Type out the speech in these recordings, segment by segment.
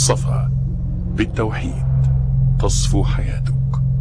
صفا. بالتوحيد تصفو حياتك.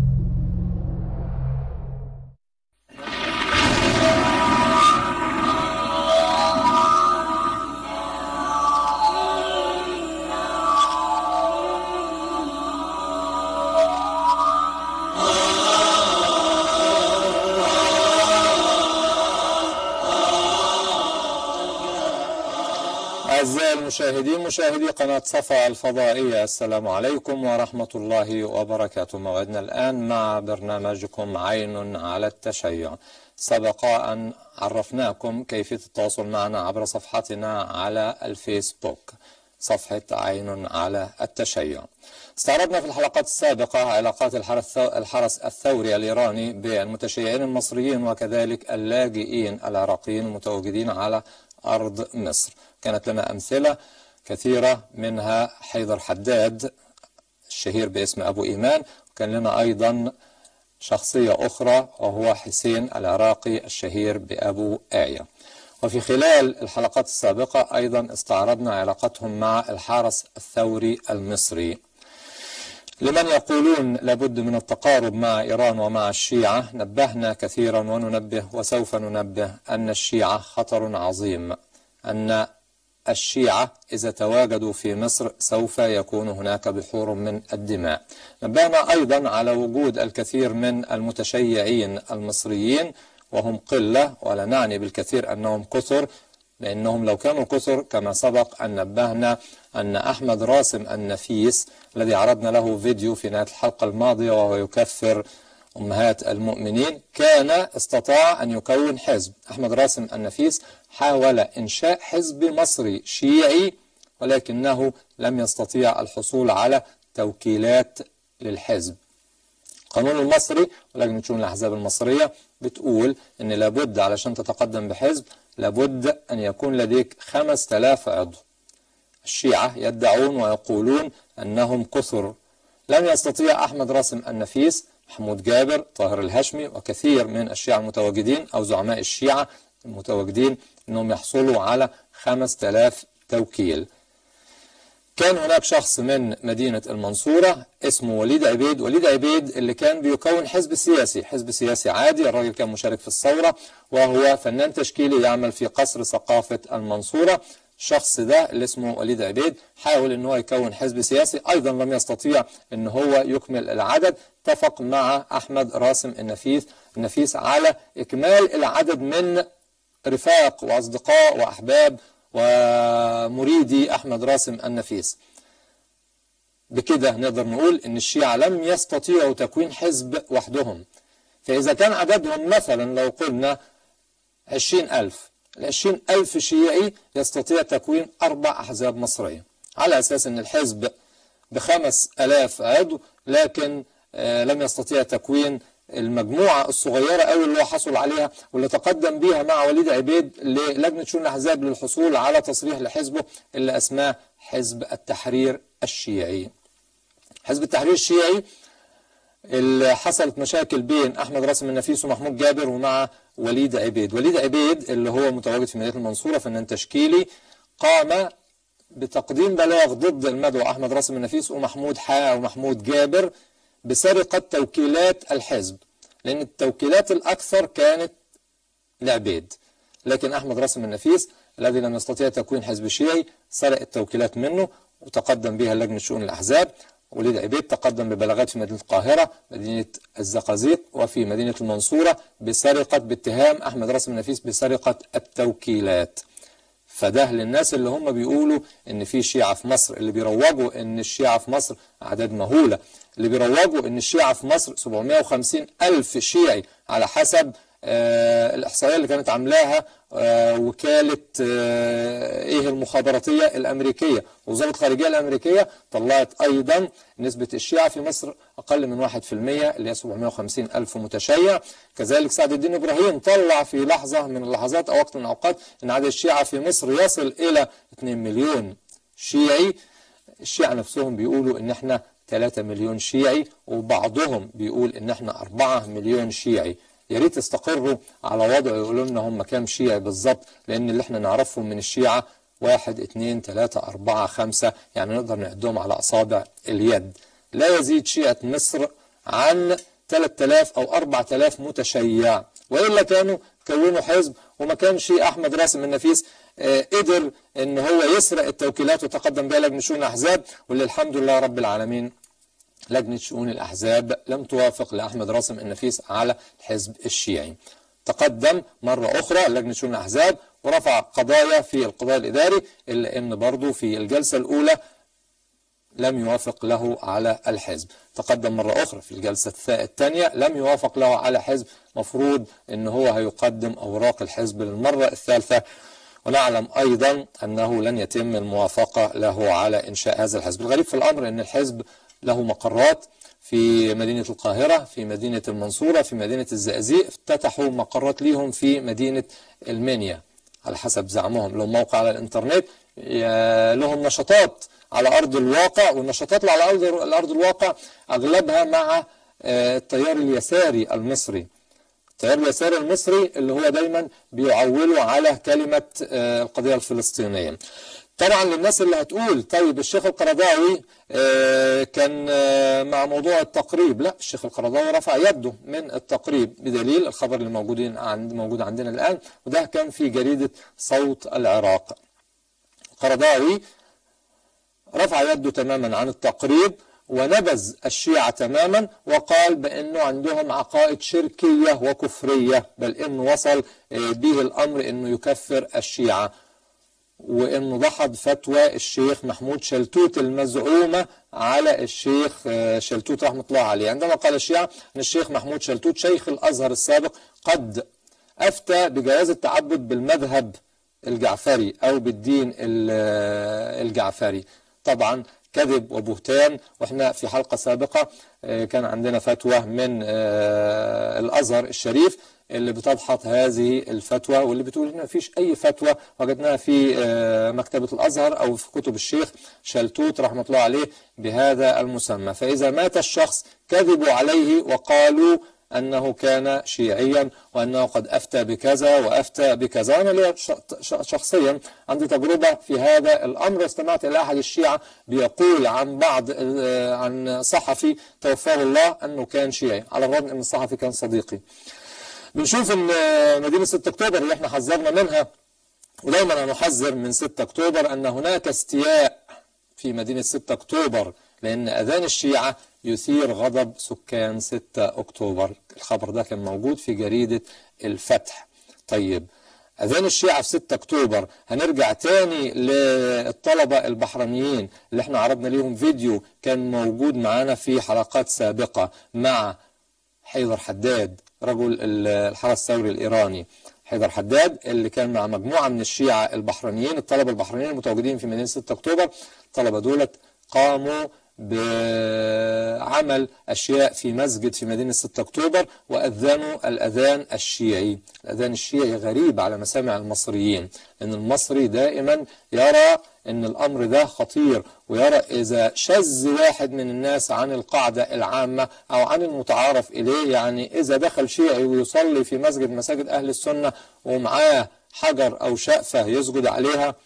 أعزائي المشاهدين، مشاهدي قناة صفا الفضائية، السلام عليكم ورحمة الله وبركاته. موعدنا الآن مع برنامجكم عين على التشيع. سبق أن عرفناكم كيفية التواصل معنا عبر صفحتنا على الفيسبوك، صفحة عين على التشيع. استعرضنا في الحلقات السابقة علاقات الحرس الثوري الإيراني بالمتشيعين المصريين وكذلك اللاجئين العراقيين المتواجدين على أرض مصر. كانت لنا أمثلة كثيرة، منها حيدر حداد الشهير باسم أبو إيمان، وكان لنا أيضا شخصية أخرى وهو حسين العراقي الشهير بأبو آية. وفي خلال الحلقات السابقة أيضا استعرضنا علاقتهم مع الحرس الثوري المصري. لمن يقولون لابد من التقارب مع إيران ومع الشيعة، نبهنا كثيرا وننبه وسوف ننبه أن الشيعة خطر عظيم، أن الشيعة إذا تواجدوا في مصر سوف يكون هناك بحور من الدماء. نبهنا أيضا على وجود الكثير من المتشيعين المصريين، وهم قلة، ولا نعني بالكثير أنهم كثر، لأنهم لو كانوا كثر كما سبق أن نبهنا أن أحمد راسم النفيس الذي عرضنا له فيديو في نهاية الحلقة الماضية وهو يكفر أمهات المؤمنين، كان استطاع أن يكون حزب. أحمد راسم النفيس حاول إنشاء حزب مصري شيعي، ولكنه لم يستطيع الحصول على توكيلات للحزب. القانون المصري ولجنة شؤون الأحزاب المصرية بتقول أن لابد علشان تتقدم بحزب لابد أن يكون لديك 5000 عضو. الشيعة يدعون ويقولون أنهم كثر. لم يستطيع أحمد راسم النفيس، محمود جابر، طاهر الهشمي وكثير من الشيعة المتواجدين أو زعماء الشيعة المتواجدين أنهم يحصلوا على 5000 توكيل. كان هناك شخص من مدينة المنصورة اسمه وليد عبيد. وليد عبيد اللي كان بيكون حزب سياسي عادي، الراجل كان مشارك في الثورة وهو فنان تشكيلي يعمل في قصر ثقافة المنصورة. الشخص ده اللي اسمه وليد عبيد حاول ان هو يكون حزب سياسي، ايضا لم يستطيع ان هو يكمل العدد. اتفق مع احمد راسم النفيس على اكمال العدد من رفاق واصدقاء واحباب ومريدي احمد راسم النفيس. بكده نقدر نقول ان الشيعة لم يستطيعوا تكوين حزب وحدهم. فاذا كان عددهم مثلا لو قلنا 20,000، ال20,000 شيعي يستطيع تكوين 4 أحزاب مصرية، على أساس أن الحزب ب5,000 عضو، لكن لم يستطيع تكوين المجموعة الصغيرة أو اللي هو حصل عليها واللي تقدم بيها مع وليد عبيد للجنة شؤون الأحزاب للحصول على تصريح لحزبه اللي أسماه حزب التحرير الشيعي. حزب التحرير الشيعي اللي حصلت مشاكل بين أحمد راسم النفيس ومحمود جابر ومع وليد عبيد. وليد عبيد اللي هو متواجد في مدينة المنصورة، فنان تشكيلي، قام بتقديم بلاغ ضد المدعو أحمد راسم النفيس ومحمود جابر بسرقة توكيلات الحزب، لأن التوكيلات الأكثر كانت لعبيد، لكن أحمد راسم النفيس الذي لم يستطيع تكوين حزب شيعي سرق التوكيلات منه وتقدم بها لجنة شؤون الأحزاب. وليد عبيد تقدم ببلاغات في مدينة القاهرة، مدينة الزقازيق، وفي مدينة المنصورة باتهام أحمد راسم النفيس بسرقة التوكيلات. فده للناس اللي هم بيقولوا ان في شيعة في مصر، اللي بيروجوا ان الشيعة في مصر أعداد مهولة، اللي بيروجوا ان الشيعة في مصر 750,000 شيعي على حسب الإحصائية اللي كانت عاملاها وكالة المخابراتية الأمريكية. وزارة الخارجية الأمريكية طلعت أيضا نسبة الشيعة في مصر أقل من 1%، اللي هي 750,000 متشيع. كذلك سعد الدين إبراهيم طلع في لحظة من اللحظات أو وقت من الأوقات أن عدد الشيعة في مصر يصل إلى 2 مليون شيعي. الشيعة نفسهم بيقولوا أن احنا 3 مليون شيعي، وبعضهم بيقول أن احنا 4 مليون شيعي. يا ريت يستقروا على وضع يقولوا لنا هم كام شيعي بالظبط، لأن اللي احنا نعرفهم من الشيعة 1 2 3 4 5 يعني نقدر نعدهم على أصابع اليد. لا يزيد شيعة مصر عن 3000 أو 4000 متشيع، وإلا كانوا كونوا حزب، وما كانش أحمد راسم النفيس قدر إن هو يسرق التوكيلات وتقدم بها لجنة شؤون الأحزاب، واللي الحمد لله رب العالمين لجنة شؤون الأحزاب لم توافق لأحمد راسم النفيس على الحزب الشيعي. تقدم مرة أخرى لجنة شؤون الأحزاب ورفع قضايا في القضاء الإداري، إلا أن برضو في الجلسة الأولى لم يوافق له على الحزب. تقدم مرة أخرى في الجلسة الثانية لم يوافق له على حزب، مفروض أنه هو هيقدم أوراق الحزب للمرة الثالثة، ونعلم أيضا أنه لن يتم الموافقة له على إنشاء هذا الحزب. الغريب في الأمر أن الحزب له مقرات في مدينة القاهرة، في مدينة المنصورة، في مدينة الزقازيق، افتتحوا مقرات ليهم في مدينة المنيا على حسب زعمهم، لهم موقع على الانترنت، لهم نشاطات على أرض الواقع، والنشاطات اللي على أرض الواقع أغلبها مع التيار اليساري المصري. التيار اليساري المصري اللي هو دايما بيعولوا على كلمة القضية الفلسطينية. طبعا للناس اللي هتقول طيب الشيخ القرضاوي كان مع موضوع التقريب، لا، الشيخ القرضاوي رفع يده من التقريب بدليل الخبر اللي موجود عندنا الآن، وده كان في جريدة صوت العراق. القرضاوي رفع يده تماما عن التقريب ونبذ الشيعة تماما، وقال بأنه عندهم عقائد شركية وكفرية، بل أنه وصل به الأمر أنه يكفر الشيعة، وأنه دحض فتوى الشيخ محمود شلتوت المزعومة على الشيخ شلتوت رحمة الله عليه، عندما قال الشيعة أن الشيخ محمود شلتوت شيخ الأزهر السابق قد أفتى بجواز التعبد بالمذهب الجعفري أو بالدين الجعفري. طبعا كذب وبهتان، واحنا في حلقة سابقة كان عندنا فتوى من الأزهر الشريف اللي بتدحض هذه الفتوى، واللي بتقول ان مفيش اي فتوى وجدناها في مكتبة الأزهر او في كتب الشيخ شلتوت رحمة الله عليه بهذا المسمى. فإذا مات الشخص كذبوا عليه وقالوا أنه كان شيعيا وأنه قد أفتى بكذا وأفتى بكذا. أنا لي شخصيا عندي تجربة في هذا الأمر، استمعت إلى أحد الشيعة بيقول عن صحفي توفاه الله أنه كان شيعي، على الرغم أن الصحفي كان صديقي. بنشوف أن مدينة 6 أكتوبر اللي احنا حذرنا منها، ودايما نحذر من 6 أكتوبر أن هناك استياء في مدينة 6 أكتوبر، لأن أذان الشيعة يثير غضب سكان 6 أكتوبر. الخبر ده كان موجود في جريدة الفتح. طيب أذان الشيعة في 6 أكتوبر، هنرجع تاني للطلبة البحرينيين اللي احنا عرضنا ليهم فيديو كان موجود معانا في حلقات سابقة مع حيدر حداد رجل الحرس الثوري الإيراني. حيدر حداد اللي كان مع مجموعة من الشيعة البحرينيين، الطلبة البحرينيين المتواجدين في مدينة 6 أكتوبر. الطلبة دولت قاموا بعمل أشياء في مسجد في مدينة 6 أكتوبر وأذنوا الأذان الشيعي. الأذان الشيعي غريب على مسامع المصريين، لأن المصري دائما يرى أن الأمر ده خطير، ويرى إذا شذ واحد من الناس عن القاعدة العامة أو عن المتعارف إليه، يعني إذا دخل شيعي ويصلي في مساجد أهل السنة ومعاه حجر أو شقفة يسجد عليها،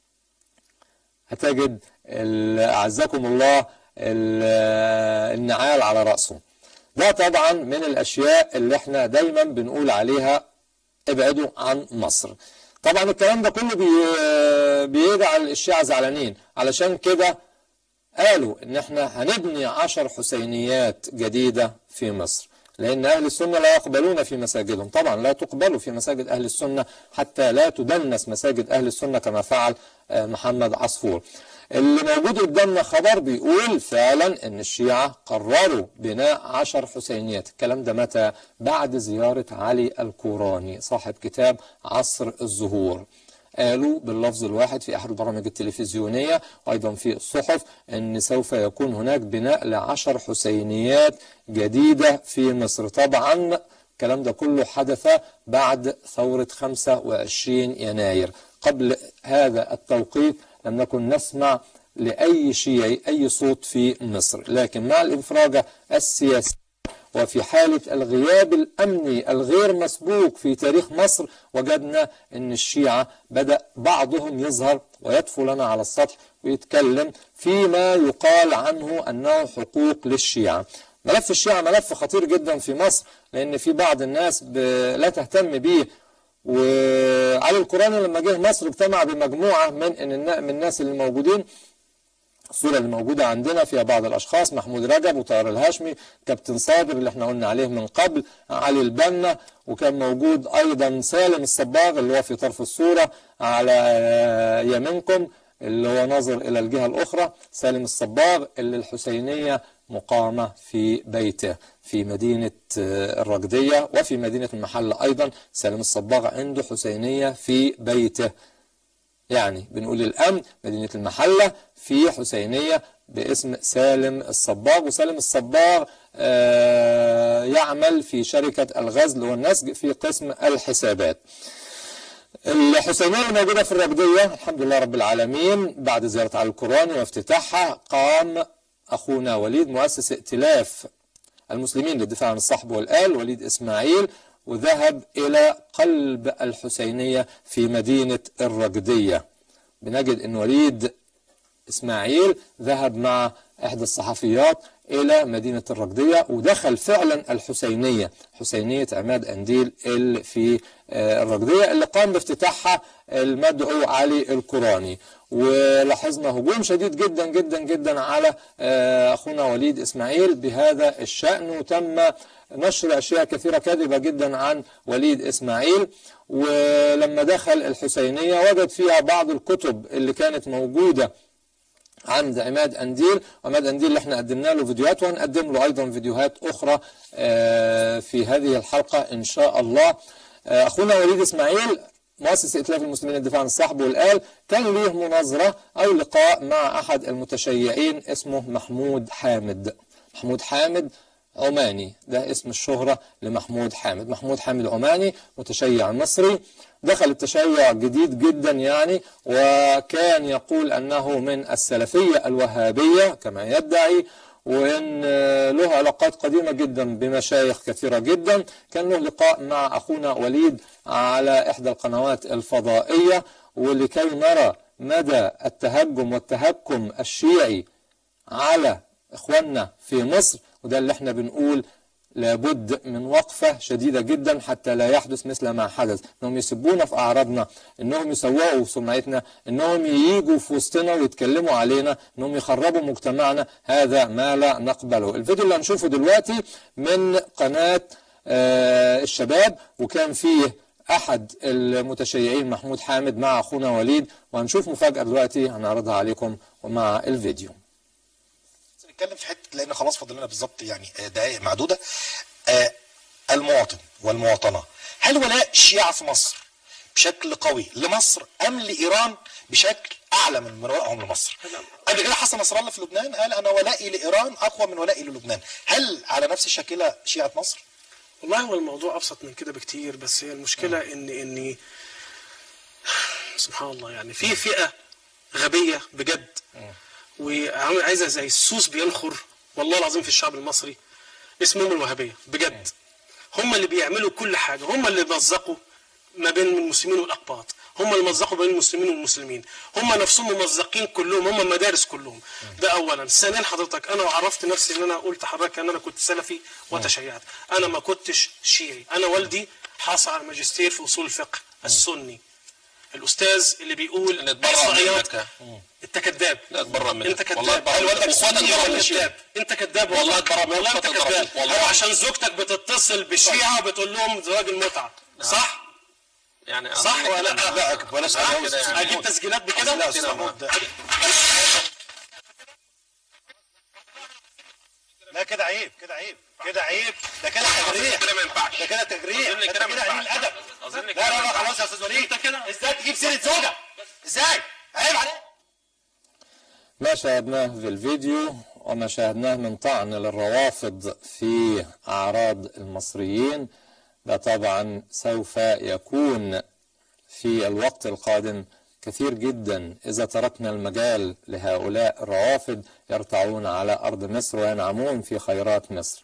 هتجد أعزكم الله النعال على رأسه. ده طبعا من الأشياء اللي احنا دايما بنقول عليها ابعدوا عن مصر. طبعا الكلام ده كله بيجعل الشيعة زعلانين، علشان كده قالوا ان احنا هنبني 10 حسينيات جديدة في مصر، لأن أهل السنة لا يقبلون في مساجدهم. طبعا لا تقبلوا في مساجد أهل السنة حتى لا تدنس مساجد أهل السنة كما فعل محمد عصفور. اللي موجود قدامنا خبر بيقول فعلا ان الشيعة قرروا بناء 10 حسينيات. الكلام ده متى؟ بعد زيارة علي الكوراني صاحب كتاب عصر الزهور. قالوا باللفظ الواحد في أحد البرامج التلفزيونية وأيضا في الصحف أن سوف يكون هناك بناء ل10 حسينيات جديدة في مصر. طبعا الكلام ده كله حدث بعد ثورة 25 يناير. قبل هذا التوقيت لم نكن نسمع لأي شيعي أي صوت في مصر، لكن مع الانفراجة السياسية وفي حالة الغياب الأمني الغير مسبوق في تاريخ مصر وجدنا أن الشيعة بدأ بعضهم يظهر ويطفو لنا على السطح ويتكلم فيما يقال عنه أنه حقوق للشيعة. ملف الشيعة ملف خطير جدا في مصر، لأن في بعض الناس لا تهتم به. وعلي القرآني لما جه مصر اجتمع بمجموعة من الناس اللي موجودين. الصورة اللي موجودة عندنا فيها بعض الأشخاص: محمود رجب وطاهر الهاشمي، كابتن صابر اللي احنا قلنا عليه من قبل، علي البنا، وكان موجود أيضا سالم الصباغ اللي هو في طرف الصورة على يمينكم اللي هو ناظر إلى الجهة الأخرى. سالم الصباغ اللي الحسينية مقامة في بيته في مدينة الرقدية وفي مدينة المحلة أيضا. سالم الصباغ عنده حسينية في بيته، يعني بنقول الأمن مدينة المحلة في حسينية باسم سالم الصباغ. وسالم الصباغ يعمل في شركة الغزل والنسج في قسم الحسابات. الحسينية الموجودة في الرقدية الحمد لله رب العالمين بعد زيارة علي القرآني وافتتاحها قام أخونا وليد مؤسس ائتلاف المسلمين للدفاع عن الصحب والآل وليد إسماعيل، وذهب إلى قلب الحسينية في مدينة الرقدية. بنجد أن وليد إسماعيل ذهب مع إحدى الصحفيات إلى مدينة الرقدية ودخل فعلا الحسينية، حسينية عماد أنديل اللي في الرقدية اللي قام بافتتاحها المدعو علي القرآني. ولاحظنا هجوم شديد جدا جدا جدا على أخونا وليد إسماعيل بهذا الشأن، وتم نشر أشياء كثيرة كاذبة جدا عن وليد إسماعيل. ولما دخل الحسينية وجد فيها بعض الكتب اللي كانت موجودة عند عماد أنديل، وعماد أنديل اللي احنا قدمنا له فيديوهات وهنقدم له أيضا فيديوهات أخرى في هذه الحلقة إن شاء الله. أخونا وليد إسماعيل مؤسس ائتلاف المسلمين للدفاع عن الصحب والآل كان ليه مناظرة أو لقاء مع أحد المتشيعين اسمه محمود حامد. محمود حامد عماني، ده اسم الشهرة لمحمود حامد. محمود حامد عماني متشيع مصري دخل التشيع جديد جدا يعني، وكان يقول أنه من السلفية الوهابية كما يدعي، وإن له علاقات قديمة جدا بمشايخ كثيرة جدا. كان له لقاء مع أخونا وليد على إحدى القنوات الفضائية، ولكي نرى مدى التهجم والتهكم الشيعي على إخواننا في مصر، وده اللي احنا بنقول لابد من وقفة شديدة جدا حتى لا يحدث مثل ما حدث، انهم يسبونا في اعراضنا، انهم يسوقوا سمعتنا، انهم ييجوا في وسطنا ويتكلموا علينا، انهم يخربوا مجتمعنا. هذا ما لا نقبله. الفيديو اللي هنشوفه دلوقتي من قناة الشباب، وكان فيه احد المتشيعين محمود حامد مع اخونا وليد، وهنشوف مفاجأة دلوقتي هنعرضها عليكم ومع الفيديو. نتكلم في حته لان خلاص فاضل لنا بالظبط يعني دقائق معدوده. المواطن والمواطنه، هل ولاء الشيعة في مصر بشكل قوي لمصر ام لايران بشكل اعلى من ولائهم لمصر؟ قبل كده حسن نصر الله في لبنان قال انا ولائي لايران اقوى من ولائي للبنان، هل على نفس الشكله شيعة مصر؟ والله هو الموضوع ابسط من كده بكتير، بس هي المشكله ان سبحان الله يعني في فئه غبيه بجد وعايزه زي السوس بينخر والله العظيم في الشعب المصري اسمهم الوهابيه بجد. هم اللي بيعملوا كل حاجه، هم اللي مزقوا ما بين المسلمين والاقباط، هم اللي مزقوا بين المسلمين والمسلمين، هم نفسهم ممزقين كلهم، هم المدارس كلهم. ده اولا. ثانيا حضرتك انا عرفت نفسي ان انا قلت حضرتك ان انا كنت سلفي وتشيعت، انا ما كنتش شيعي. انا والدي حاصل على ماجستير في اصول الفقه السني. الاستاذ اللي بيقول احصائيات انت كذاب. لا اتبرى منك انت كذاب. انت كذاب والله اتبرى منك. والله انت كذاب. هو عشان زوجتك بتتصل بالشيعة وبتقول لهم زواج المتعة، صح؟ يعني صح ولا لا؟ لا بلاش اجيب تسجيلات بكده؟ لا كده عيب، كده عيب، كده عيب، ده كده تجريح، كده ما ينفعش، ده كده تجريح، ده كده قليل الادب. لا لا لا خلاص يا استاذ وليد، انت كده ازاي تجيب سيره زوجة؟ ازاي؟ عيب عليك. ما شاهدناه في الفيديو وما شاهدناه من طعن للروافض في أعراض المصريين ده طبعا سوف يكون في الوقت القادم كثير جدا إذا تركنا المجال لهؤلاء الروافض يرتعون على أرض مصر وينعمون في خيرات مصر.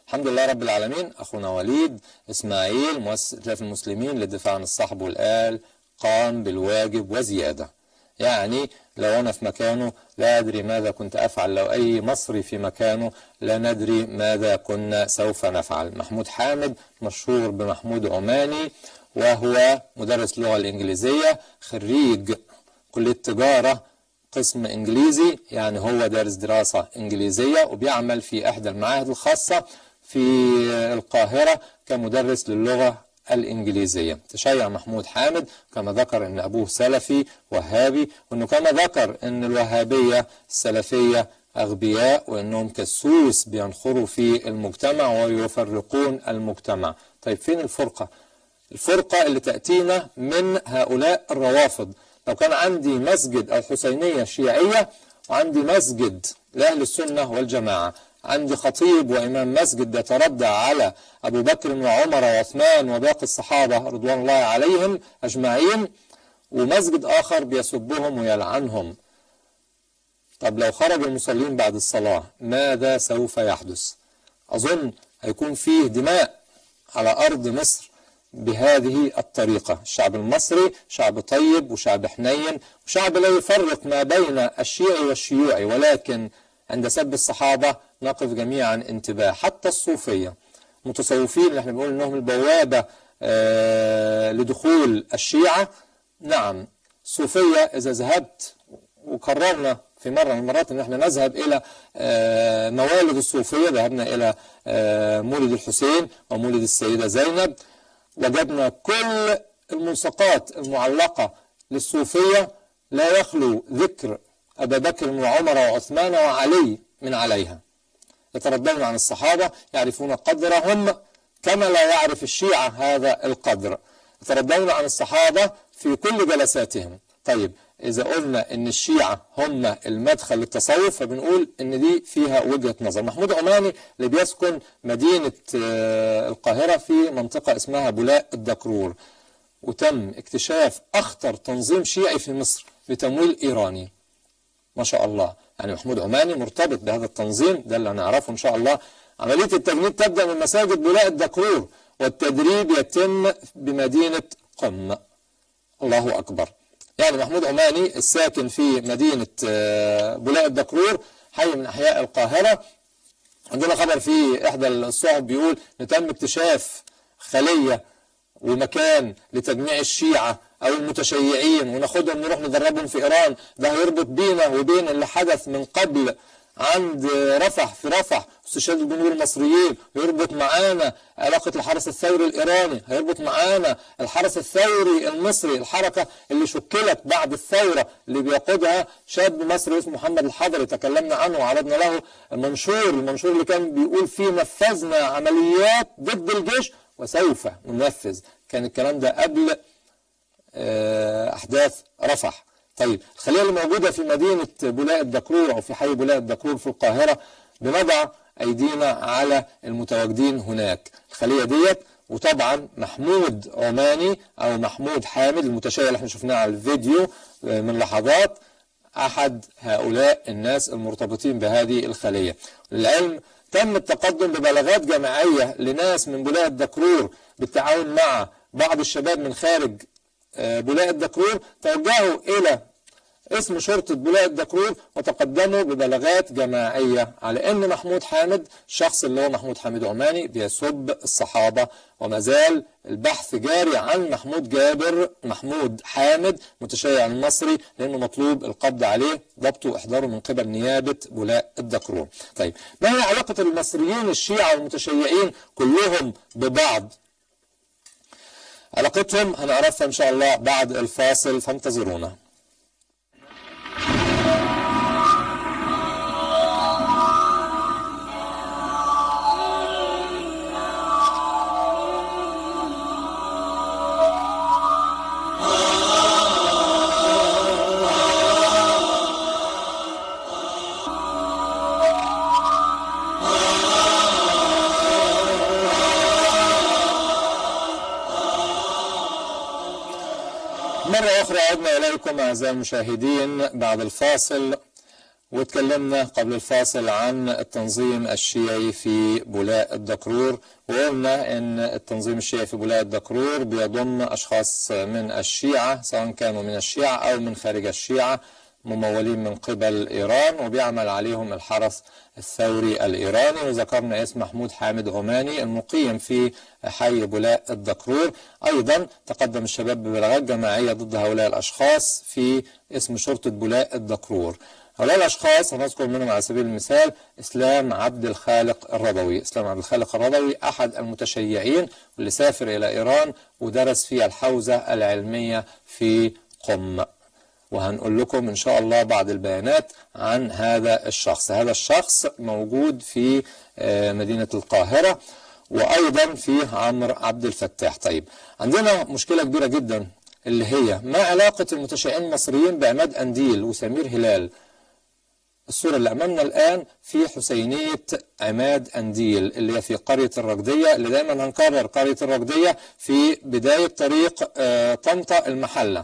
الحمد لله رب العالمين. أخونا وليد إسماعيل مؤسس ائتلاف المسلمين للدفاع عن الصحب والآل قام بالواجب وزيادة. يعني لو أنا في مكانه لا أدري ماذا كنت أفعل، لو أي مصري في مكانه لا ندري ماذا كنا سوف نفعل. محمود حامد مشهور بمحمود عماني، وهو مدرس اللغة الإنجليزية، خريج كلية تجارة قسم إنجليزي، يعني هو دارس دراسة إنجليزية وبيعمل في إحدى المعاهد الخاصة في القاهرة كمدرس للغة الإنجليزية. تشيع محمود حامد كما ذكر أن أبوه سلفي وهابي، وأنه كما ذكر أن الوهابية السلفية أغبياء وأنهم كالسوس بينخروا في المجتمع ويفرقون المجتمع. طيب فين الفرقة؟ الفرقة اللي تأتينا من هؤلاء الروافض. لو كان عندي مسجد الحسينية الشيعية وعندي مسجد لأهل السنة والجماعة، عندي خطيب وإمام مسجد يتردى على أبو بكر وعمر وعثمان وباقي الصحابة رضوان الله عليهم أجمعين، ومسجد آخر بيسبهم ويلعنهم. طب لو خرج المصلين بعد الصلاة ماذا سوف يحدث؟ أظن هيكون فيه دماء على أرض مصر بهذه الطريقة. الشعب المصري شعب طيب وشعب حنين وشعب لا يفرق ما بين الشيعي والشيوعي، ولكن عند سب الصحابة نقف جميعا انتباه. حتى الصوفية متصوفين اللي احنا بنقول انهم البوابة لدخول الشيعة. نعم الصوفية اذا ذهبت، وقررنا في مرة من المرات ان احنا نذهب الى موالد الصوفية، ذهبنا الى مولد الحسين ومولد السيدة زينب، وجدنا كل الملصقات المعلقة للصوفية لا يخلو ذكر أبا بكر وعمر وعثمان وعلي من عليها. يتردون عن الصحابة، يعرفون قدرهم كما لا يعرف الشيعة هذا القدر. يتردون عن الصحابة في كل جلساتهم. طيب إذا قلنا إن الشيعة هم المدخل للتصوف، فبنقول إن دي فيها وجهة نظر. محمود عماني اللي بيسكن مدينة القاهرة في منطقة اسمها بولاق الدكرور، وتم اكتشاف أخطر تنظيم شيعي في مصر بتمويل إيراني. ما شاء الله، يعني محمود عماني مرتبط بهذا التنظيم، ده اللي هنعرفه إن شاء الله. عملية التجنيد تبدأ من مساجد بولاق الدكرور، والتدريب يتم بمدينة قم. الله أكبر. يعني محمود عماني الساكن في مدينة بولاق الدكرور، حي من أحياء القاهرة. عندنا خبر في إحدى الصحف بيقول إن تم اكتشاف خلية ومكان لتجميع الشيعة أو المتشيعين وناخدهم نروح ندربهم في إيران. ده هيربط بينا وبين اللي حدث من قبل عند رفح، في رفح استشهاد الجنود المصريين، ويربط معانا علاقة الحرس الثوري الإيراني، هيربط معانا الحرس الثوري المصري، الحركة اللي شكلت بعد الثورة اللي بيقودها شاب مصري اسمه محمد الحضري، تكلمنا عنه وعرضنا له المنشور اللي كان بيقول فيه نفذنا عمليات ضد الجيش وسوف ننفذ. كان الكلام ده قبل أحداث رفح. طيب الخلية اللي موجودة في مدينة بولاق الدكرور أو في حي بولاق الدكرور في القاهرة، بنضع أيدينا على المتواجدين هناك. الخلية ديت، وطبعا محمود عماني أو محمود حامد المتشيع اللي احنا شفناه على الفيديو من لحظات، أحد هؤلاء الناس المرتبطين بهذه الخلية. للعلم تم التقدم ببلاغات جماعية لناس من بولاق الدكرور بالتعاون مع بعض الشباب من خارج بولاق الدكرور، توجهوا إلى اسم شرطة بولاق الدكرور وتقدموا ببلاغات جماعية على أن محمود حامد، الشخص اللي هو محمود حامد عماني، بيسب الصحابة. وما زال البحث جاري عن محمود حامد متشيع المصري، لأنه مطلوب القبض عليه، ضبطه وإحضاره من قبل نيابة بولاق الدكرور. طيب ما هي علاقة المصريين الشيعة والمتشيعين كلهم ببعض؟ علاقتهم هنعرفها إن شاء الله بعد الفاصل، فانتظرونا. مرة أخرى عدنا إليكم أعزائي المشاهدين بعد الفاصل، واتكلمنا قبل الفاصل عن التنظيم الشيعي في بولاء الدكرور، وقلنا ان التنظيم الشيعي في بولاء الدكرور بيضم اشخاص من الشيعة سواء كانوا من الشيعة او من خارج الشيعة ممولين من قبل ايران، وبيعمل عليهم الحرس الثوري الايراني. وذكرنا اسم محمود حامد عماني المقيم في حي بولاء الدكرور. ايضا تقدم الشباب ببلاغات جماعية ضد هؤلاء الاشخاص في اسم شرطة بولاء الدكرور. هؤلاء الأشخاص هنذكر منهم على سبيل المثال إسلام عبد الخالق الرضوي. إسلام عبد الخالق الرضوي أحد المتشيعين واللي سافر إلى إيران ودرس في الحوزة العلمية في قم، وهنقول لكم إن شاء الله بعض البيانات عن هذا الشخص. هذا الشخص موجود في مدينة القاهرة، وأيضا في عمرو عبد الفتاح. طيب، عندنا مشكلة كبيرة جدا اللي هي ما علاقة المتشيعين المصريين بعماد أنديل وسمير هلال. الصورة اللي أمامنا الآن في حسينية عماد أنديل اللي هي في قرية الرقدية، اللي دايما هنكرر قرية الرقدية في بداية طريق طنطا المحلة.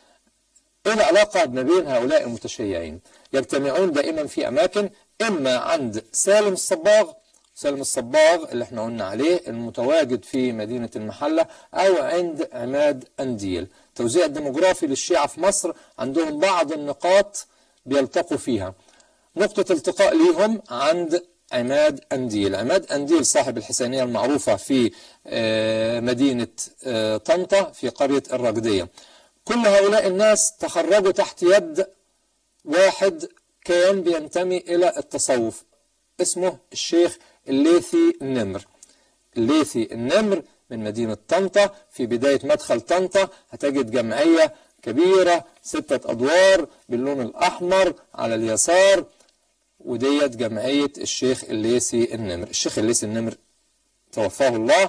إيه العلاقة ما بين هؤلاء المتشيعين؟ يجتمعون دائما في أماكن، إما عند سالم الصباغ، سالم الصباغ اللي احنا قلنا عليه المتواجد في مدينة المحلة، أو عند عماد أنديل. توزيع الديموغرافي للشيعة في مصر عندهم بعض النقاط بيلتقوا فيها. نقطة التقاء ليهم عند عماد أنديل. عماد أنديل صاحب الحسينية المعروفة في مدينة طنطا في قرية الرقدية. كل هؤلاء الناس تخرجوا تحت يد واحد كان بينتمي إلى التصوف اسمه الشيخ الليثي النمر. الليثي النمر من مدينة طنطا. في بداية مدخل طنطا هتجد جمعية كبيرة 6 أدوار باللون الأحمر على اليسار، وديت جمعية الشيخ الليثي النمر. الشيخ الليثي النمر توفاه الله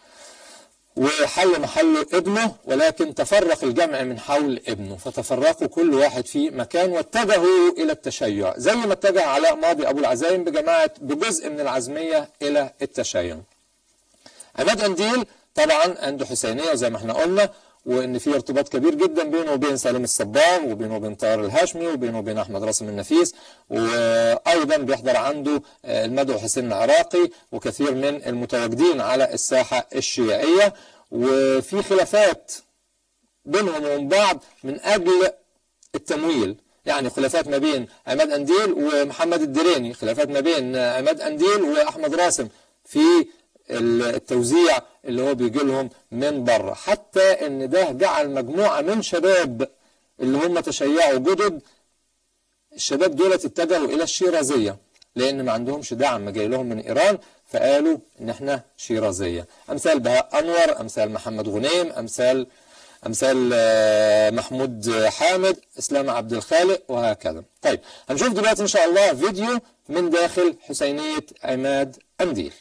وحل محله ابنه، ولكن تفرق الجمع من حول ابنه، فتفرقوا كل واحد في مكان واتجهوا إلى التشيع، زي ما اتجه علاء ماضي أبو العزايم بجزء من العزمية إلى التشيع. عماد أنديل طبعا عنده حسينية زي ما احنا قلنا، وان في ارتباط كبير جدا بينه وبين سالم الصباغ، وبينه وبين طاهر الهاشمي، وبينه وبين احمد راسم النفيس، وايضا بيحضر عنده المدعو حسين العراقي وكثير من المتواجدين على الساحه الشيعيه. وفي خلافات بينهم وبين بعض من اجل التمويل، يعني خلافات ما بين عماد أنديل ومحمد الدريني، خلافات ما بين عماد أنديل واحمد راسم في التوزيع اللي هو بيجي لهم من بره، حتى ان ده جعل مجموعة من شباب اللي هم تشيعوا جدد، الشباب دول اتجهوا الى الشيرازية لان ما عندهمش دعم جاي لهم من ايران، فقالوا ان احنا شيرازية. امثال بهاء انور، امثال محمد غنيم، امثال محمود حامد، اسلام عبد الخالق، وهكذا. طيب، هنشوف دلوقتي ان شاء الله فيديو من داخل حسينية عماد أنديل.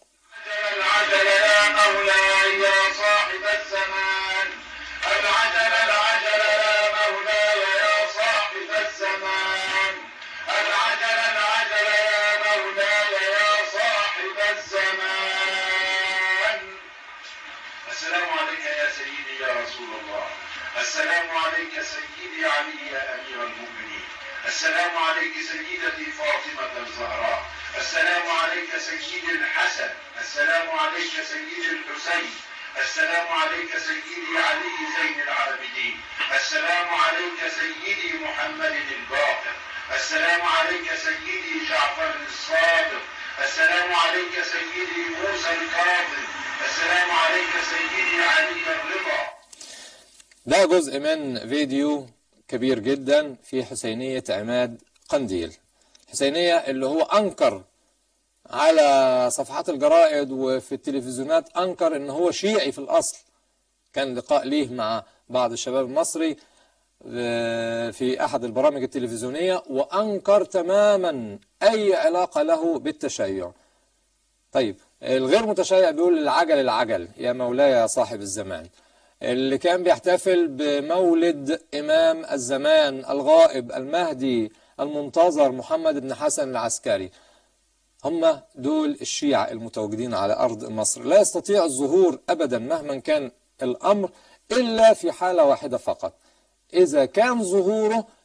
العجل يا مولاي يا صاحب الزمان، العجل العجل يا مولاي يا صاحب الزمان، العجل العجل يا مولاي يا صاحب الزمان. السلام عليك يا سيدي يا رسول الله، السلام عليك سيدي علي يا أمير المؤمنين، السلام عليك سيدتي فاطمة الزهراء، السلام عليك سيدي الحسن، السلام عليك سيدي الحسين، السلام عليك سيدي علي زين العابدين، السلام عليك سيدي محمد الباقر، السلام عليك سيدي جعفر الصادق، السلام عليك سيدي موسى الكاظم، السلام عليك سيدي علي الرضا. ده جزء من فيديو كبير جدا في حسينية عماد قنديل. حسينية اللي هو أنكر على صفحات الجرائد وفي التلفزيونات، أنكر إن هو شيعي في الأصل. كان لقاء ليه مع بعض الشباب المصري في أحد البرامج التلفزيونية، وأنكر تماما أي علاقة له بالتشيع. طيب، الغير متشيع بيقول العجل العجل يا مولاي يا صاحب الزمان. اللي كان بيحتفل بمولد إمام الزمان الغائب المهدي المنتظر محمد بن حسن العسكري، هم دول الشيعة المتواجدين على أرض مصر. لا يستطيع الظهور أبدا مهما كان الأمر إلا في حالة واحدة فقط، إذا كان ظهوره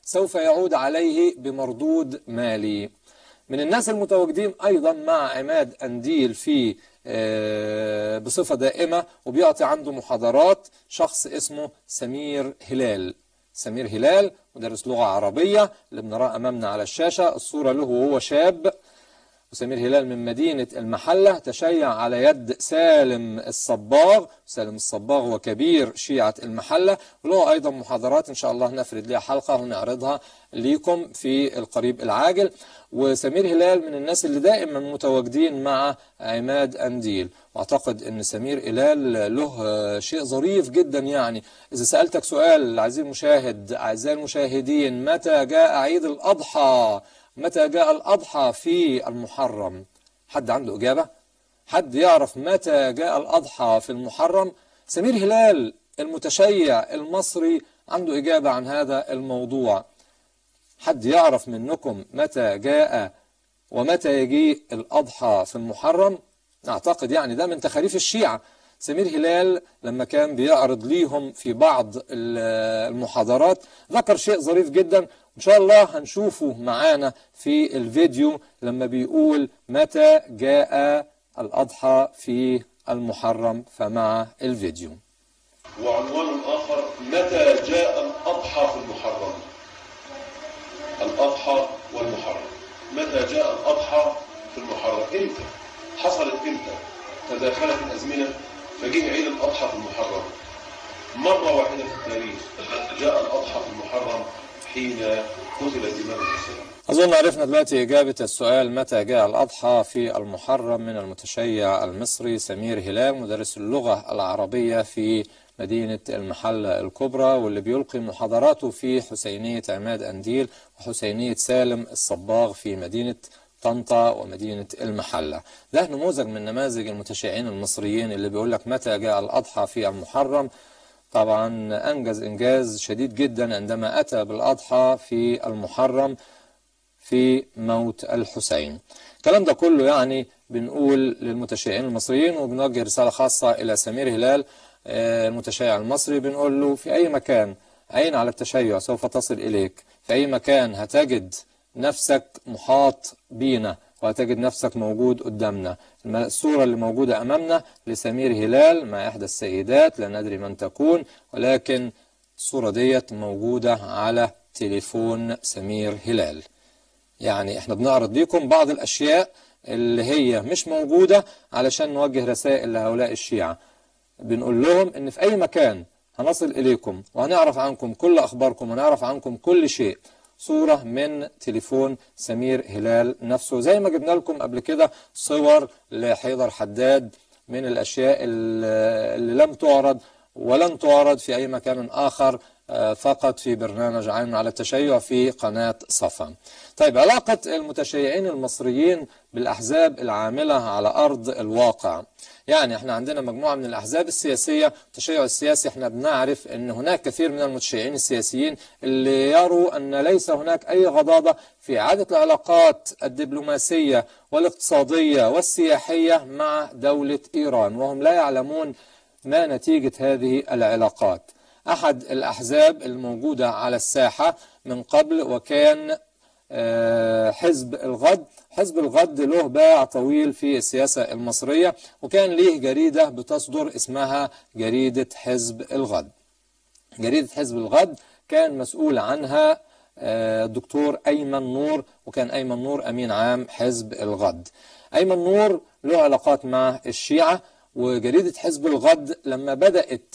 سوف يعود عليه بمردود مالي. من الناس المتواجدين أيضا مع عماد أنديل في بصفة دائمة وبيعطي عنده محاضرات شخص اسمه سمير هلال. سمير هلال مدرس لغة عربية اللي بنراه أمامنا على الشاشة، الصورة له وهو شاب. وسمير هلال من مدينة المحلة، تشيع على يد سالم الصباغ. سالم الصباغ هو كبير شيعة المحلة، وله أيضا محاضرات إن شاء الله نفرد لها حلقة ونعرضها ليكم في القريب العاجل. وسمير هلال من الناس اللي دائما متواجدين مع عماد أنديل، واعتقد ان سمير هلال له شيء ظريف جدا. يعني اذا سألتك سؤال عزيزي المشاهد، اعزائي المشاهدين، متى جاء عيد الأضحى؟ متى جاء الأضحى في المحرم؟ حد عنده إجابة؟ حد يعرف متى جاء الأضحى في المحرم؟ سمير هلال المتشيع المصري عنده إجابة عن هذا الموضوع. حد يعرف منكم متى جاء ومتى يجيء الأضحى في المحرم؟ أعتقد يعني ده من تخاريف الشيعة. سمير هلال لما كان بيعرض ليهم في بعض المحاضرات ذكر شيء ظريف جدا، إن شاء الله هنشوفه معانا في الفيديو لما بيقول متى جاء الأضحى في المحرم، فمع الفيديو. وعنوان آخر: متى جاء الأضحى في المحرم؟ الأضحى والمحرم، متى جاء الأضحى في المحرم؟ إمتى؟ حصلت إمتى؟ تداخلت الأزمنة فجه عيد الأضحى في المحرم. مرة واحدة في التاريخ جاء الأضحى في المحرم حين قتل الإمام الحسين. أظن عرفنا دلوقتي إجابة السؤال متى جاء الأضحى في المحرم من المتشيع المصري سمير هلال، مدرس اللغة العربية في مدينة المحلة الكبرى، واللي بيلقي محاضراته في حسينية عماد أنديل وحسينية سالم الصباغ في مدينة طنطا ومدينة المحلة. ده نموذج من نماذج المتشيعين المصريين اللي بيقول لك متى جاء الأضحى في المحرم. طبعا أنجز إنجاز شديد جدا عندما أتى بالأضحى في المحرم في موت الحسين. الكلام ده كله يعني بنقول للمتشيعين المصريين، وبنوجه رسالة خاصة إلى سمير هلال المتشيع المصري، بنقول له في أي مكان عين على التشيع سوف تصل إليك، في أي مكان هتجد نفسك محاط بينا وهتجد نفسك موجود قدامنا. الصورة اللي موجودة أمامنا لسمير هلال مع إحدى السيدات لا ندري من تكون، ولكن الصورة ديت موجودة على تليفون سمير هلال. يعني احنا بنعرض لكم بعض الأشياء اللي هي مش موجودة علشان نوجه رسائل لهؤلاء الشيعة. بنقول لهم ان في أي مكان هنصل إليكم وهنعرف عنكم كل أخباركم ونعرف عنكم كل شيء. صورة من تليفون سمير هلال نفسه، زي ما جبنا لكم قبل كده صور لحيدر حداد من الأشياء اللي لم تعرض ولن تعرض في أي مكان آخر، فقط في برنامج عين على التشيع في قناة صفا. طيب، علاقة المتشيعين المصريين بالأحزاب العاملة على أرض الواقع. يعني احنا عندنا مجموعة من الأحزاب السياسية. التشيع السياسي احنا بنعرف ان هناك كثير من المتشيعين السياسيين اللي يروا ان ليس هناك اي غضاضة في إعادة العلاقات الدبلوماسية والاقتصادية والسياحية مع دولة إيران، وهم لا يعلمون ما نتيجة هذه العلاقات. أحد الأحزاب الموجودة على الساحة من قبل وكان حزب الغد. حزب الغد له باع طويل في السياسة المصرية، وكان ليه جريدة بتصدر اسمها جريدة حزب الغد. جريدة حزب الغد كان مسؤول عنها الدكتور أيمن نور، وكان أيمن نور أمين عام حزب الغد. أيمن نور له علاقات مع الشيعة، وجريدة حزب الغد لما بدأت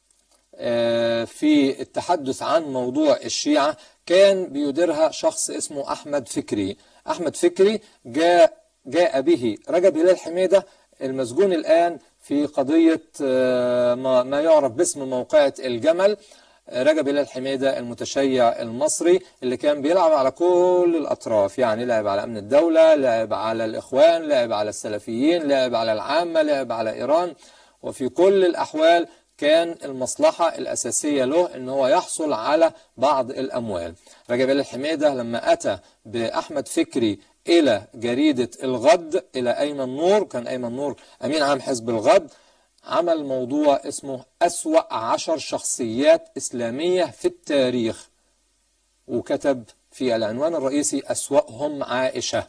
في التحدث عن موضوع الشيعة كان بيديرها شخص اسمه أحمد فكري. أحمد فكري جاء به رجب هلال حميدة المسجون الآن في قضية ما يعرف باسم موقعة الجمل. رجب هلال حميدة المتشيع المصري اللي كان بيلعب على كل الأطراف، يعني لعب على أمن الدولة، لعب على الإخوان، لعب على السلفيين، لعب على العامة، لعب على إيران، وفي كل الأحوال كان المصلحة الأساسية له أنه هو يحصل على بعض الأموال. رجب هلال حميدة لما أتى بأحمد فكري إلى جريدة الغد إلى أيمن نور، كان أيمن نور أمين عام حزب الغد، عمل موضوع اسمه أسوأ 10 شخصيات إسلامية في التاريخ، وكتب في العنوان الرئيسي أسوأهم عائشة.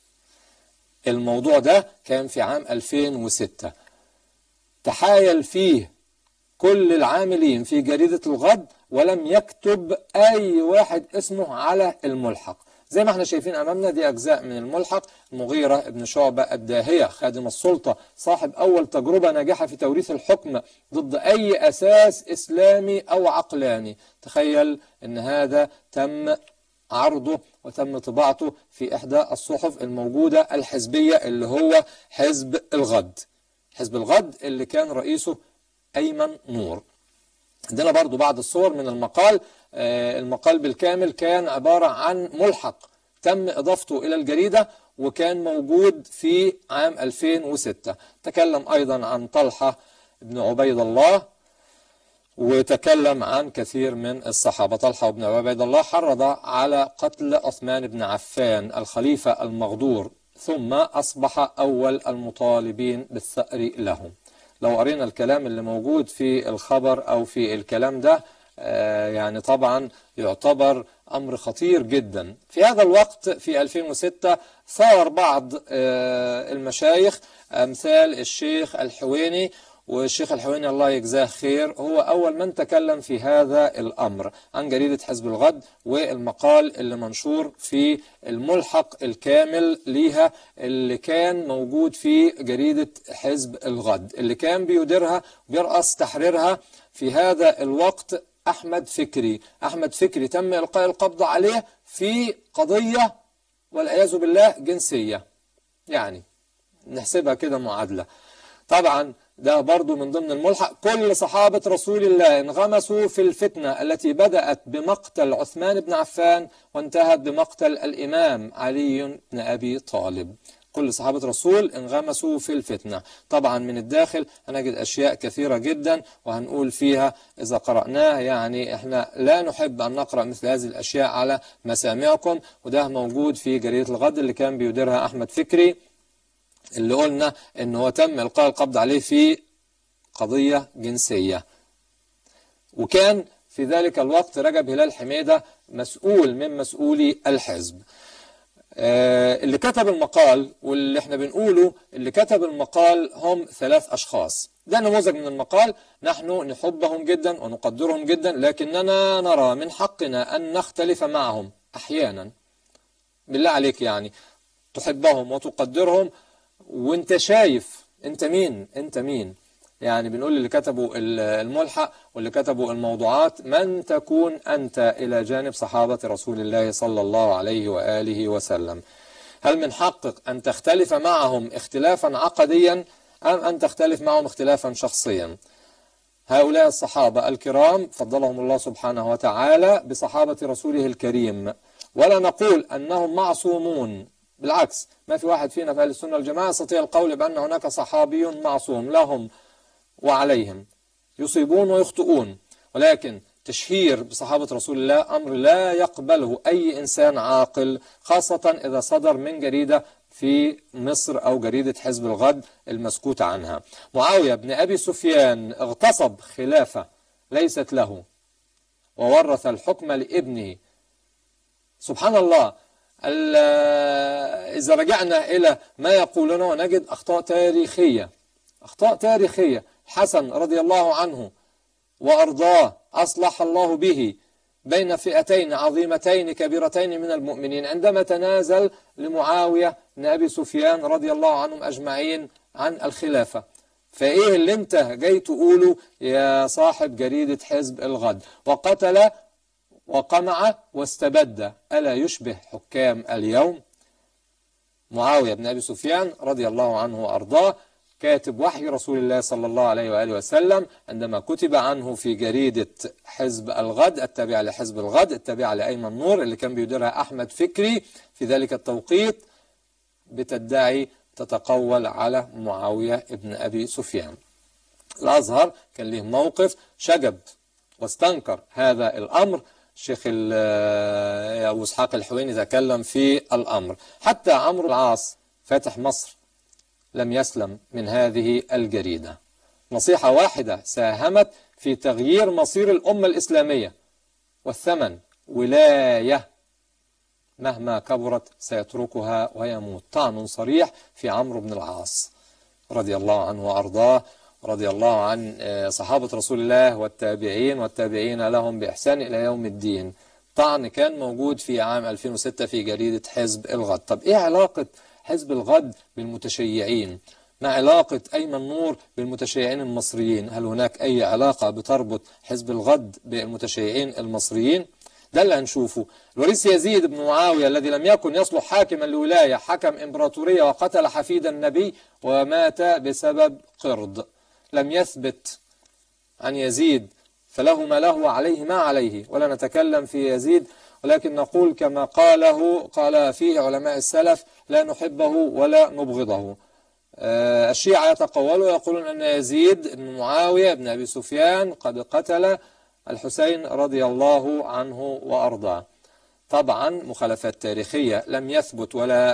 الموضوع ده كان في عام 2006، تحايل فيه كل العاملين في جريدة الغد ولم يكتب أي واحد اسمه على الملحق. زي ما احنا شايفين أمامنا دي أجزاء من الملحق. المغيرة ابن شعبة الداهية خادم السلطة، صاحب أول تجربة ناجحة في توريث الحكم ضد أي أساس إسلامي أو عقلاني. تخيل أن هذا تم عرضه وتم طباعته في إحدى الصحف الموجودة الحزبية اللي هو حزب الغد. حزب الغد اللي كان رئيسه أيمن نور. عندنا برضو بعض الصور من المقال. المقال بالكامل كان عبارة عن ملحق تم إضافته إلى الجريدة وكان موجود في عام 2006. تكلم أيضا عن طلحة بن عبيد الله وتكلم عن كثير من الصحابة. طلحة بن عبيد الله حرض على قتل عثمان بن عفان الخليفة المغدور، ثم أصبح أول المطالبين بالثأر له. لو قرينا الكلام اللي موجود في الخبر أو في الكلام ده يعني طبعا يعتبر أمر خطير جدا. في هذا الوقت في 2006 ثار بعض المشايخ أمثال الشيخ الحويني، والشيخ الحويني الله يجزاه خير هو أول من تكلم في هذا الأمر عن جريدة حزب الغد والمقال اللي منشور في الملحق الكامل ليها اللي كان موجود في جريدة حزب الغد اللي كان بيديرها وبيرأس تحريرها في هذا الوقت أحمد فكري. أحمد فكري تم إلقاء القبض عليه في قضية والعياذ بالله جنسية، يعني نحسبها كده معادلة. طبعا ده برضو من ضمن الملحق. كل صحابة رسول الله انغمسوا في الفتنة التي بدأت بمقتل عثمان بن عفان وانتهت بمقتل الإمام علي بن أبي طالب. كل صحابة رسول انغمسوا في الفتنة. طبعا من الداخل هنجد أشياء كثيرة جدا وهنقول فيها إذا قرأناها، يعني احنا لا نحب أن نقرأ مثل هذه الأشياء على مسامعكم، وده موجود في جريدة الغد اللي كان بيديرها أحمد فكري اللي قلنا انه تم إلقاء القبض عليه في قضية جنسية. وكان في ذلك الوقت رجب هلال حميدة مسؤول من مسؤولي الحزب. اللي كتب المقال واللي احنا بنقوله اللي كتب المقال هم 3 أشخاص. ده نموذج من المقال. نحن نحبهم جدا ونقدرهم جدا، لكننا نرى من حقنا أن نختلف معهم أحيانا. بالله عليك يعني تحبهم وتقدرهم وانت شايف انت مين يعني بنقول اللي كتبوا الملحق واللي كتبوا الموضوعات من تكون أنت إلى جانب صحابة رسول الله صلى الله عليه وآله وسلم؟ هل من حقك أن تختلف معهم اختلافا عقديا أم أن تختلف معهم اختلافا شخصيا؟ هؤلاء الصحابة الكرام فضلهم الله سبحانه وتعالى بصحابة رسوله الكريم، ولا نقول أنهم معصومون، بالعكس ما في واحد فينا في أهل السنة والجماعة يستطيع القول بأن هناك صحابي معصوم، لهم وعليهم يصيبون ويخطئون، ولكن تشهير بصحابة رسول الله أمر لا يقبله أي إنسان عاقل، خاصة إذا صدر من جريدة في مصر أو جريدة حزب الغد المسكوت عنها. معاوية بن أبي سفيان اغتصب خلافة ليست له وورث الحكم لابنه. سبحان الله، إذا رجعنا إلى ما يقولونه ونجد أخطاء تاريخية. حسن رضي الله عنه وأرضاه أصلح الله به بين فئتين عظيمتين كبيرتين من المؤمنين عندما تنازل لمعاوية بن أبي سفيان رضي الله عنهم أجمعين عن الخلافة. فإيه اللي انت جاي تقوله يا صاحب جريدة حزب الغد؟ وقتل وقمع واستبد، ألا يشبه حكام اليوم؟ معاوية بن أبي سفيان رضي الله عنه وأرضاه كاتب وحي رسول الله صلى الله عليه وآله وسلم، عندما كتب عنه في جريدة حزب الغد التابعة لحزب الغد التابعة لأيمن نور اللي كان بيديرها أحمد فكري في ذلك التوقيت، بتدعي تتقول على معاوية بن أبي سفيان. الأزهر كان له موقف شجب واستنكر هذا الأمر. الشيخ أبو إسحاق الحويني تكلم في الأمر. حتى عمرو العاص فاتح مصر لم يسلم من هذه الجريدة. نصيحة واحدة ساهمت في تغيير مصير الأمة الإسلامية، والثمن ولاية مهما كبرت سيتركها ويموت. طعن صريح في عمرو بن العاص رضي الله عنه وأرضاه، رضي الله عن صحابة رسول الله والتابعين والتابعين لهم بإحسان إلى يوم الدين. طعن كان موجود في عام 2006 في جريدة حزب الغد. طب إيه علاقة حزب الغد بالمتشيعين؟ ما علاقة أيمن نور بالمتشيعين المصريين؟ هل هناك أي علاقة بتربط حزب الغد بالمتشيعين المصريين؟ ده اللي هنشوفه. الوريث يزيد بن معاوية الذي لم يكن يصلح حاكما لولاية، حكم إمبراطورية وقتل حفيد النبي ومات بسبب قرض. لم يثبت عن يزيد، فله ما له وعليه ما عليه، ولا نتكلم في يزيد، ولكن نقول كما قال فيه علماء السلف: لا نحبه ولا نبغضه. الشيعة يتقولوا ويقولون أن يزيد بن معاوية بن أبي سفيان قد قتل الحسين رضي الله عنه وأرضاه. طبعا مخالفات تاريخية، لم يثبت ولا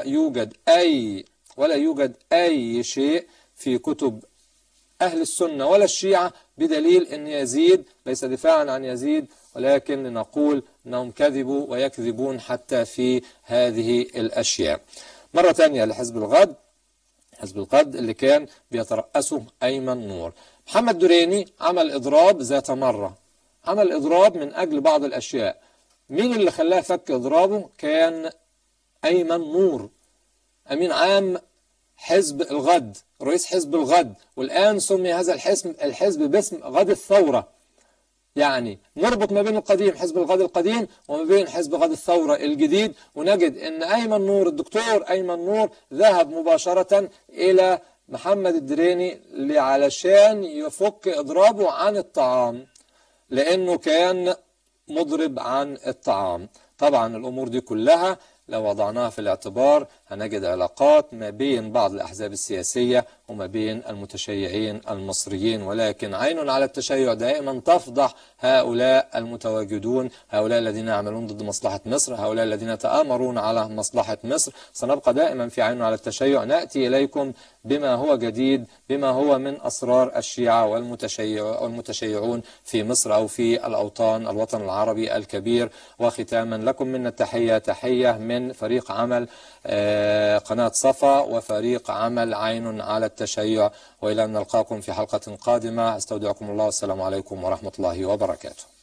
يوجد أي شيء في كتب أهل السنة ولا الشيعة بدليل أن يزيد، ليس دفاعا عن يزيد، ولكن لنقول أنهم كذبوا ويكذبون حتى في هذه الأشياء. مرة ثانية لحزب الغد، حزب الغد اللي كان بيترأسه أيمن نور. محمد دريني عمل إضراب ذات مرة، عمل إضراب من أجل بعض الأشياء. مين اللي خلاه فك إضرابه؟ كان أيمن نور، أمين عام حزب الغد، رئيس حزب الغد، والآن سمي هذا الحزب باسم غد الثورة. يعني نربط ما بين القديم حزب الغد القديم وما بين حزب غد الثورة الجديد، ونجد أن أيمن نور، الدكتور أيمن نور، ذهب مباشرة إلى محمد الدريني علشان يفك إضرابه عن الطعام، لأنه كان مضرب عن الطعام. طبعا الأمور دي كلها لو وضعناها في الاعتبار هنجد علاقات ما بين بعض الأحزاب السياسية وما بين المتشيعين المصريين، ولكن عين على التشيع دائما تفضح هؤلاء المتواجدون، هؤلاء الذين يعملون ضد مصلحة مصر، هؤلاء الذين يتآمرون على مصلحة مصر. سنبقى دائما في عين على التشيع، نأتي إليكم بما هو جديد، بما هو من أسرار الشيعة والمتشيعون في مصر أو في الوطن العربي الكبير. وختاما لكم منا التحية، تحية من فريق عمل قناة صفا وفريق عمل عين على التشيع، وإلى أن نلقاكم في حلقة قادمة. استودعكم الله والسلام عليكم ورحمة الله وبركاته.